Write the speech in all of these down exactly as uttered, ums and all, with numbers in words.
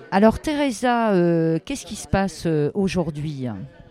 Alors Teresa, euh, qu'est-ce qui se passe euh, aujourd'hui?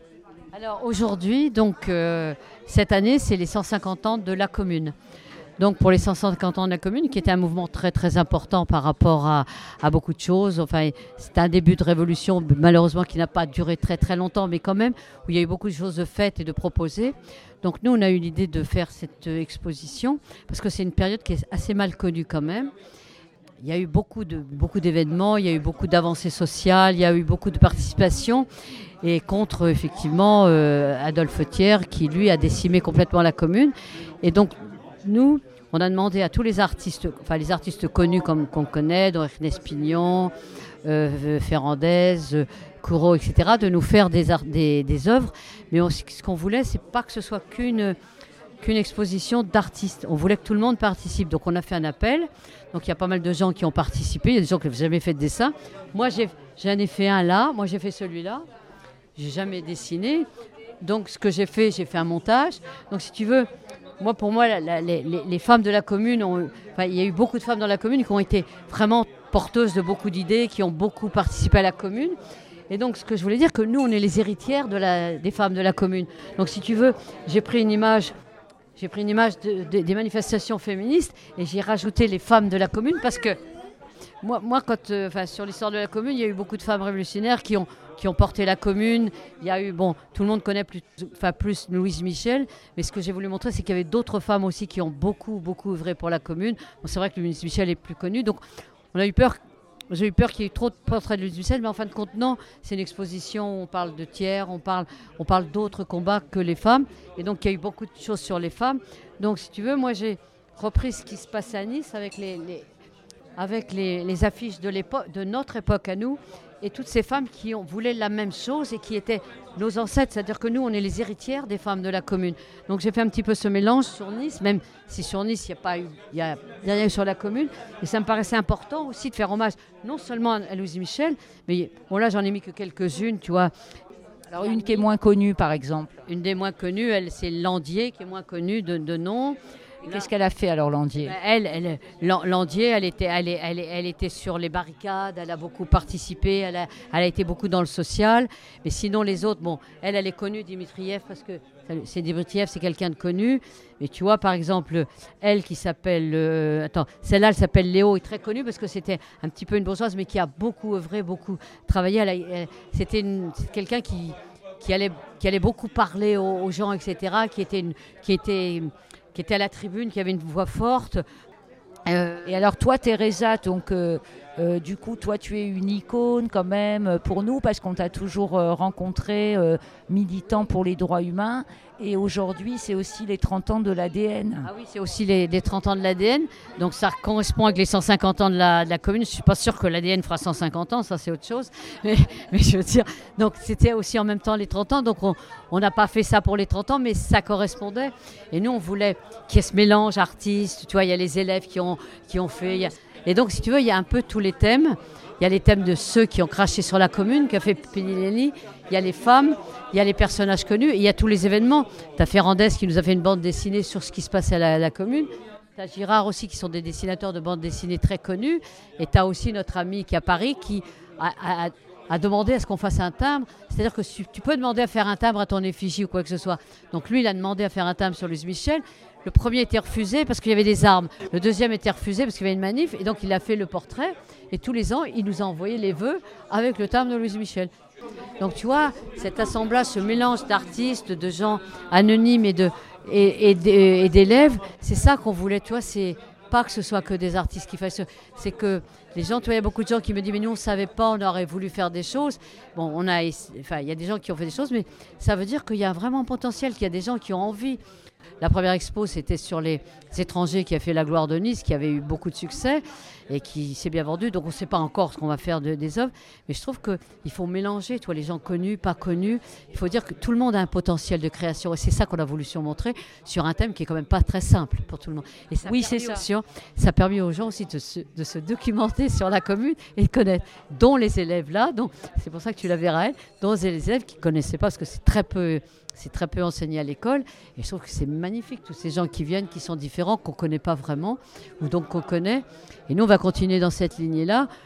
Alors aujourd'hui, donc euh, cette année, c'est les cent cinquante ans de la commune. Donc pour les cent cinquante ans de la commune, qui était un mouvement très très important par rapport à, à beaucoup de choses. Enfin, c'est un début de révolution, malheureusement qui n'a pas duré très très longtemps, mais quand même où il y a eu beaucoup de choses de faites et de proposées. Donc nous, on a eu l'idée de faire cette euh, exposition parce que c'est une période qui est assez mal connue quand même. Il y a eu beaucoup de, beaucoup d'événements, il y a eu beaucoup d'avancées sociales, il y a eu beaucoup de participation. Et contre, effectivement, euh, Adolphe Thiers, qui, lui, a décimé complètement la commune. Et donc, nous, on a demandé à tous les artistes, enfin les artistes connus comme qu'on connaît, dont Ernest Pignon, euh, Ferrandez, euh, Courreau, et cetera, de nous faire des, art- des, des œuvres. Mais on- ce qu'on voulait, c'est pas que ce soit qu'une qu'une exposition d'artistes. On voulait que tout le monde participe. Donc on a fait un appel. Donc il y a pas mal de gens qui ont participé. Il y a des gens qui n'ont jamais fait de dessin. Moi, j'ai, j'en ai fait un là. Moi, j'ai fait celui-là. J'ai jamais dessiné. Donc ce que j'ai fait, j'ai fait un montage. Donc si tu veux, moi pour moi, la- la- les, les- les femmes de la commune, ont, enfin, il y a eu beaucoup de femmes dans la commune qui ont été vraiment porteuses de beaucoup d'idées, qui ont beaucoup participé à la commune. Et donc ce que je voulais dire, que nous, on est les héritières de la, des femmes de la commune. Donc si tu veux, j'ai pris une image j'ai pris une image de- de- des manifestations féministes et j'ai rajouté les femmes de la commune parce que moi, moi quand, euh, enfin, sur l'histoire de la commune, il y a eu beaucoup de femmes révolutionnaires qui ont, qui ont porté la commune. Il y a eu, bon, tout le monde connaît plus, enfin, plus Louise Michel, mais ce que j'ai voulu montrer, c'est qu'il y avait d'autres femmes aussi qui ont beaucoup, beaucoup œuvré pour la commune. Bon, c'est vrai que Louise Michel est plus connue, donc on a eu peur. J'ai eu peur qu'il y ait trop de portraits de Louise Michel, mais en fin de compte, non. C'est une exposition où on parle de tiers, on parle, on parle d'autres combats que les femmes. Et donc, il y a eu beaucoup de choses sur les femmes. Donc, si tu veux, moi, j'ai repris ce qui se passe à Nice avec les, les- avec les, les affiches de, l'époque, de notre époque à nous, et toutes ces femmes qui ont, voulaient la même chose et qui étaient nos ancêtres. C'est-à-dire que nous, on est les héritières des femmes de la commune. Donc j'ai fait un petit peu ce mélange sur Nice, même si sur Nice, il n'y a pas eu, il y a il y a rien eu sur la commune. Et ça me paraissait important aussi de faire hommage non seulement à Louise Michel, mais bon là, j'en ai mis que quelques-unes, tu vois. Alors une qui est moins connue, par exemple. Une des moins connues, elle, c'est Landier, qui est moins connue de, de nom. Qu'est-ce qu'elle a fait alors, Landier? Ben, Elle, elle, Lan- Landier, elle était, elle, est- elle, est- elle était sur les barricades, elle a beaucoup participé, elle a, elle a été beaucoup dans le social. Mais sinon, les autres, bon, elle, elle est connue, Dimitriev, parce que c'est Dimitriev, c'est quelqu'un de connu. Mais tu vois, par exemple, elle qui s'appelle, euh, attends, celle-là, elle s'appelle Léo, est très connue parce que c'était un petit peu une bourgeoise, mais qui a beaucoup œuvré, beaucoup travaillé. Elle a- elle- c'était une- c'est quelqu'un qui, qui allait, qui allait beaucoup parler aux, aux gens, et cetera, qui était, une, qui était qui était à la tribune, qui avait une voix forte. Euh, Et alors toi, Teresa, donc euh, euh, du coup, toi, tu es une icône quand même euh, pour nous parce qu'on t'a toujours euh, rencontré euh, militant pour les droits humains. Et aujourd'hui, c'est aussi les trente ans de l'A D N. Ah oui, c'est aussi les, les trente ans de l'A D N. Donc ça correspond avec les cent cinquante ans de la, de la commune. Je ne suis pas sûre que l'A D N fera cent cinquante ans, ça c'est autre chose. Mais, mais je veux dire, donc c'était aussi en même temps les trente ans. Donc on on n'a pas fait ça pour les trente ans, mais ça correspondait. Et nous, on voulait qu'il y ait ce mélange artiste. Tu vois, il y a les élèves qui ont, qui ont fait. il y a- Et donc, si tu veux, il y a un peu tous les thèmes. Il y a les thèmes de ceux qui ont craché sur la commune, qu'a fait Pinelli. Il y a les femmes, il y a les personnages connus, et il y a tous les événements. Tu as Ferrandez qui nous a fait une bande dessinée sur ce qui se passait à la, à la commune. Tu as Girard aussi, qui sont des dessinateurs de bandes dessinées très connus. Et tu as aussi notre ami qui est à Paris, qui a, a- a demandé à ce qu'on fasse un timbre. C'est-à-dire que tu, tu peux demander à faire un timbre à ton effigie ou quoi que ce soit. Donc lui, il a demandé à faire un timbre sur Louise Michel. Le premier était refusé parce qu'il y avait des armes. Le deuxième était refusé parce qu'il y avait une manif. Et donc il a fait le portrait. Et tous les ans, il nous a envoyé les vœux avec le timbre de Louise Michel. Donc tu vois, cet assemblage, ce mélange d'artistes, de gens anonymes et, de, et, et d'é- et d'élèves, c'est ça qu'on voulait. Tu vois, c'est pas que ce soit que des artistes qui fassent. C'est que les gens, tu vois, il y a beaucoup de gens qui me disent, mais nous, on ne savait pas, on aurait voulu faire des choses. Bon, on a, enfin, il y a des gens qui ont fait des choses, mais ça veut dire qu'il y a vraiment un potentiel, qu'il y a des gens qui ont envie. La première expo, c'était sur les étrangers qui a fait la gloire de Nice, qui avait eu beaucoup de succès et qui s'est bien vendu. Donc on ne sait pas encore ce qu'on va faire de- des œuvres. Mais je trouve qu'il faut mélanger, toi, les gens connus, pas connus. Il faut dire que tout le monde a un potentiel de création. Et c'est ça qu'on a voulu surmontrer sur un thème qui est quand même pas très simple pour tout le monde. Et ça Oui, permet c'est ça. aussi- ça a permis aux gens aussi de se, de se documenter sur la commune et de connaître, dont les élèves là. Donc c'est pour ça que tu la verras, elle, dont les élèves qui ne connaissaient pas, parce que c'est très peu... C'est très peu enseigné à l'école et je trouve que c'est magnifique, tous ces gens qui viennent, qui sont différents, qu'on ne connaît pas vraiment ou donc qu'on connaît. Et nous, on va continuer dans cette lignée-là.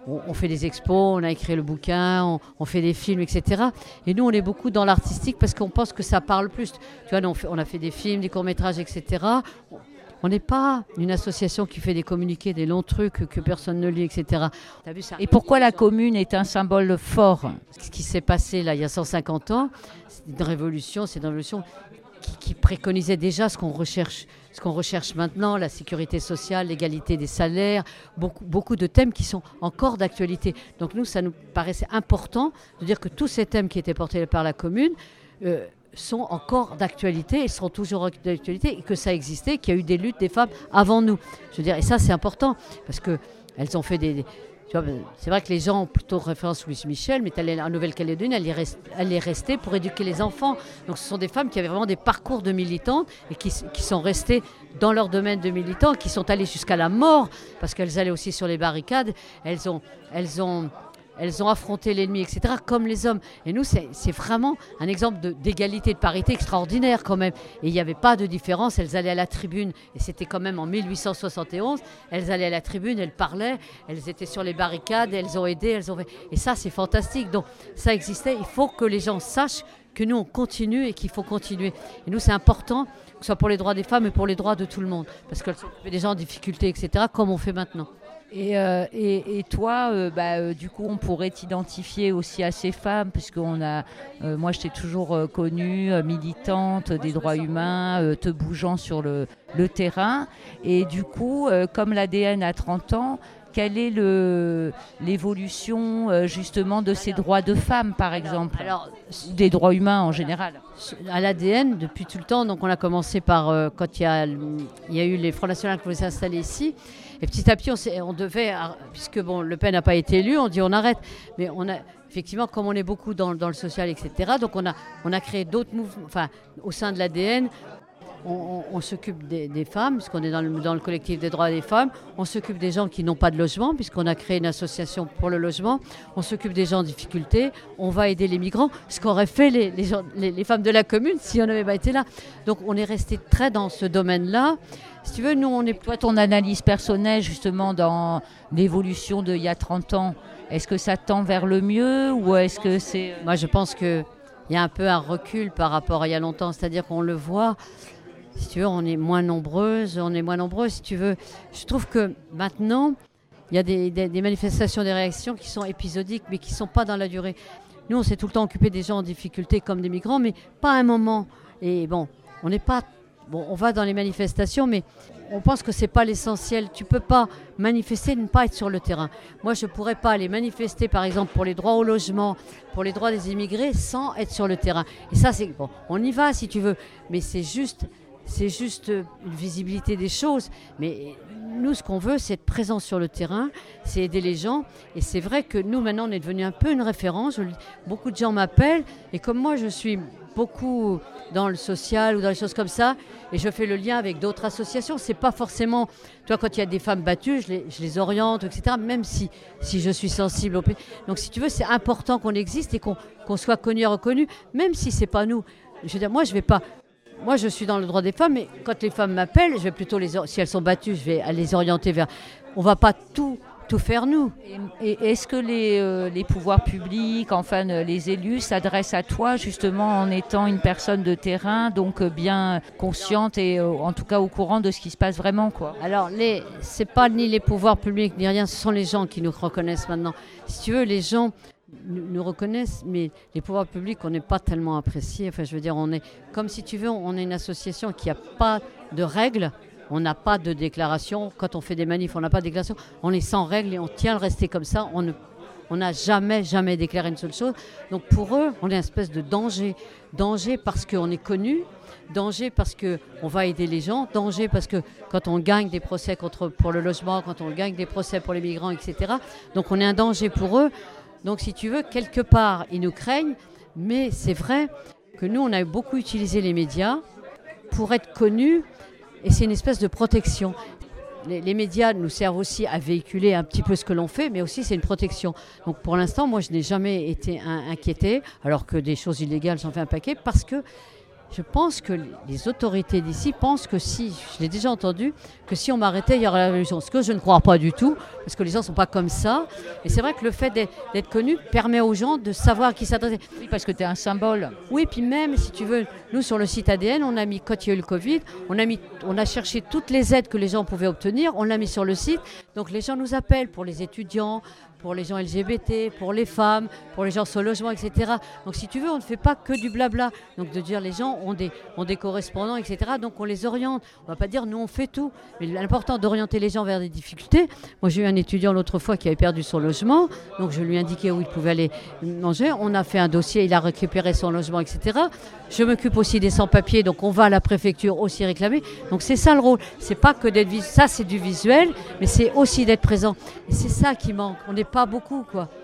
on, on fait des expos, on a écrit le bouquin, on, on fait des films, et cetera. Et nous, on est beaucoup dans l'artistique parce qu'on pense que ça parle plus. Tu vois, nous, on, fait, on a fait des films, des courts-métrages, et cetera. On n'est pas une association qui fait des communiqués, des longs trucs que personne ne lit, et cetera. T'as vu ça? Et pourquoi la commune est un symbole fort? Ce qui s'est passé là, il y a cent cinquante ans, c'est une révolution, c'est une révolution qui, qui préconisait déjà ce qu'on recherche, ce qu'on recherche maintenant, la sécurité sociale, l'égalité des salaires, beaucoup, beaucoup de thèmes qui sont encore d'actualité. Donc nous, ça nous paraissait important de dire que tous ces thèmes qui étaient portés par la commune euh, sont encore d'actualité, ils seront toujours d'actualité, et que ça existait, qu'il y a eu des luttes des femmes avant nous. Je veux dire, et ça c'est important, parce qu'elles ont fait des... Tu vois, c'est vrai que les gens ont plutôt référence à Louise Michel, mais elle est en Nouvelle-Calédonie, elle, elle est restée pour éduquer les enfants. Donc ce sont des femmes qui avaient vraiment des parcours de militantes et qui, qui sont restées dans leur domaine de militants, qui sont allées jusqu'à la mort, parce qu'elles allaient aussi sur les barricades, elles ont... Elles ont Elles ont affronté l'ennemi, et cetera, comme les hommes. Et nous, c'est, c'est vraiment un exemple de, d'égalité, de parité extraordinaire quand même. Et il n'y avait pas de différence. Elles allaient à la tribune, et c'était quand même en mille huit cent soixante et onze. Elles allaient à la tribune, elles parlaient, elles étaient sur les barricades, elles ont aidé, elles ont fait... Et ça, c'est fantastique. Donc, ça existait. Il faut que les gens sachent que nous, on continue et qu'il faut continuer. Et nous, c'est important, que ce soit pour les droits des femmes et pour les droits de tout le monde. Parce qu'elles s'occupent des gens en difficulté, et cetera, comme on fait maintenant. Et, euh, et, et toi, euh, bah, euh, du coup, on pourrait t'identifier aussi à ces femmes, puisqu'on a, euh, moi, je t'ai toujours euh, connue euh, militante des droits humains, euh, te bougeant sur le, le terrain. Et du coup, euh, comme l'A D N a trente ans, quelle est le, l'évolution euh, justement de ces droits de femmes, par exemple, alors, des droits humains en général? À l'A D N, depuis tout le temps, donc on a commencé par, euh, quand il y a, il y a eu les Front National qui voulaient s'installer ici, et petit à petit, on, on devait, puisque bon, Le Pen n'a pas été élu, on dit on arrête. Mais on a, effectivement, comme on est beaucoup dans, dans le social, et cetera, donc on a, on a créé d'autres mouvements, enfin, au sein de l'A D N, on, on, on s'occupe des, des femmes, puisqu'on est dans le, dans le collectif des droits des femmes, on s'occupe des gens qui n'ont pas de logement, puisqu'on a créé une association pour le logement, on s'occupe des gens en difficulté, on va aider les migrants, ce qu'auraient fait les, les, gens, les, les femmes de la commune si on n'avait pas été là. Donc on est resté très dans ce domaine-là. Si tu veux, nous, on est... Toi, ton analyse personnelle, justement, dans l'évolution d'il y a trente ans, est-ce que ça tend vers le mieux ou est-ce que c'est... Moi, je pense qu'il y a un peu un recul par rapport à il y a longtemps. C'est-à-dire qu'on le voit, si tu veux, on est moins nombreuses, on est moins nombreux, si tu veux. Je trouve que maintenant, il y a des, des, des manifestations, des réactions qui sont épisodiques, mais qui ne sont pas dans la durée. Nous, on s'est tout le temps occupé des gens en difficulté comme des migrants, mais pas à un moment. Et bon, on n'est pas... Bon, on va dans les manifestations, mais on pense que ce n'est pas l'essentiel. Tu ne peux pas manifester et ne pas être sur le terrain. Moi, je ne pourrais pas aller manifester, par exemple, pour les droits au logement, pour les droits des immigrés, sans être sur le terrain. Et ça, c'est bon. On y va, si tu veux, mais c'est juste, c'est juste une visibilité des choses. Mais nous, ce qu'on veut, c'est être présent sur le terrain, c'est aider les gens. Et c'est vrai que nous, maintenant, on est devenu un peu une référence. Beaucoup de gens m'appellent. Et comme moi, je suis beaucoup dans le social ou dans les choses comme ça, et je fais le lien avec d'autres associations. C'est pas forcément, tu vois, quand il y a des femmes battues, je les, je les oriente, et cetera, même si, si je suis sensible au pays. Donc, si tu veux, c'est important qu'on existe et qu'on, qu'on soit connu et reconnu, même si c'est pas nous. Je veux dire, moi, je vais pas... Moi, je suis dans le droit des femmes, mais quand les femmes m'appellent, je vais plutôt les... Si elles sont battues, je vais les orienter vers... On va pas tout... tout faire nous. Et, et est-ce que les, euh, les pouvoirs publics, enfin les élus, s'adressent à toi justement en étant une personne de terrain, donc bien consciente et euh, en tout cas au courant de ce qui se passe vraiment, quoi? Alors, les, c'est pas ni les pouvoirs publics ni rien, ce sont les gens qui nous reconnaissent maintenant. Si tu veux, les gens nous, nous reconnaissent, mais les pouvoirs publics, on n'est pas tellement appréciés. Enfin, je veux dire, on est, comme si tu veux, on est une association qui n'a pas de règles. On n'a pas de déclaration. Quand on fait des manifs, on n'a pas de déclaration. On est sans règles et on tient à le rester comme ça. On ne, on n'a jamais, jamais déclaré une seule chose. Donc pour eux, on est une espèce de danger. Danger parce qu'on est connu. Danger parce qu'on va aider les gens. Danger parce que quand on gagne des procès contre, pour le logement, quand on gagne des procès pour les migrants, et cetera. Donc on est un danger pour eux. Donc si tu veux, quelque part, ils nous craignent. Mais c'est vrai que nous, on a beaucoup utilisé les médias pour être connus. Et c'est une espèce de protection. Les, les médias nous servent aussi à véhiculer un petit peu ce que l'on fait, mais aussi c'est une protection. Donc pour l'instant, moi, je n'ai jamais été un, inquiétée, alors que des choses illégales, j'en fais un paquet, parce que Je pense que les autorités d'ici pensent que si, je l'ai déjà entendu, que si on m'arrêtait, il y aurait la révolution. Ce que je ne crois pas du tout, parce que les gens ne sont pas comme ça. Et c'est vrai que le fait d'être, d'être connu permet aux gens de savoir à qui s'adresser. Oui, parce que tu es un symbole. Oui, puis même, si tu veux, nous, sur le site A D N, on a mis, quand il y a eu le Covid, on a, mis, on a cherché toutes les aides que les gens pouvaient obtenir, on l'a mis sur le site. Donc les gens nous appellent pour les étudiants, pour les gens L G B T, pour les femmes, pour les gens sur le logement, et cetera. Donc si tu veux, on ne fait pas que du blabla. Donc de dire les gens ont des, ont des correspondants, et cetera. Donc on les oriente. On ne va pas dire nous on fait tout. Mais l'important d'orienter les gens vers des difficultés. Moi j'ai eu un étudiant l'autre fois qui avait perdu son logement. Donc je lui ai indiqué où il pouvait aller manger. On a fait un dossier, il a récupéré son logement, et cetera. Je m'occupe aussi des sans-papiers. Donc on va à la préfecture aussi réclamer. Donc c'est ça le rôle. C'est pas que d'être visuel. Ça c'est du visuel, mais c'est aussi d'être présent. Et c'est ça qui manque. On n'est pas beaucoup, quoi.